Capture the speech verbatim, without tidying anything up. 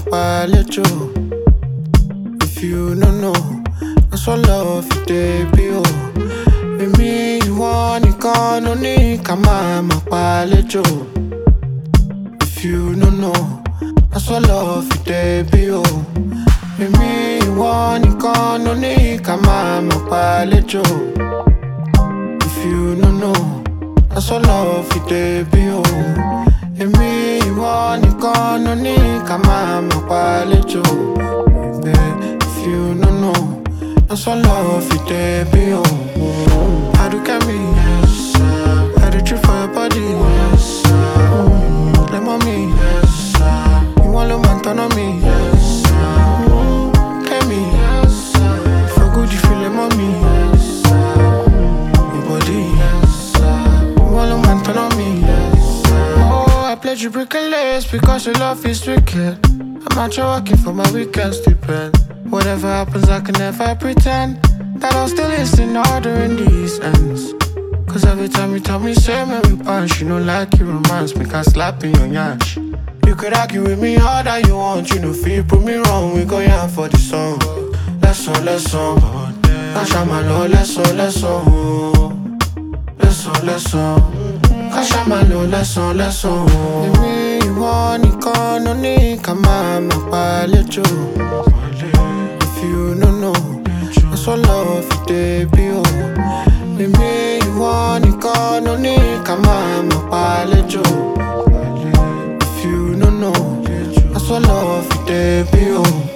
palejo. If you no know, that's all love you baby oh. With me you want it gone no need come on palejo. If you no know, that's all love you baby oh. With me you want it gone no need come on palejo. If you no know, that's all love you baby oh. And me, you want it gone, no need, come on, my palejo. If you no know, that's all love you baby oh. How do get me, yes, how do you for your body, yes, mm, like mommy, yes, you want a man turn on me, yes, mm, get me, yes, for good you feel like mommy, yes, your body, yes, you want a man turn on me, yes. I pledge you breaking legs because your love is wicked. I'm out here working for my weekend stipend. Whatever happens, I can never pretend that I'll still listen ordering these ends. Cause every time you tell me say me we punch, you know like you romance, me can slap in your nyash. You could argue with me all that you want, you know feel prove me wrong, we go yarn for the song. Lesson, lesson, Kasha my lord, lesson, lesson, lesson, lesson. Kasha my lord, lesson, lesson. Give me you want it gone, no need, come on, my palejo. If you no know, that's all love you baby oh. Give me you want it gone, no need, come on, my palejo. If you no know, that's all love you baby oh.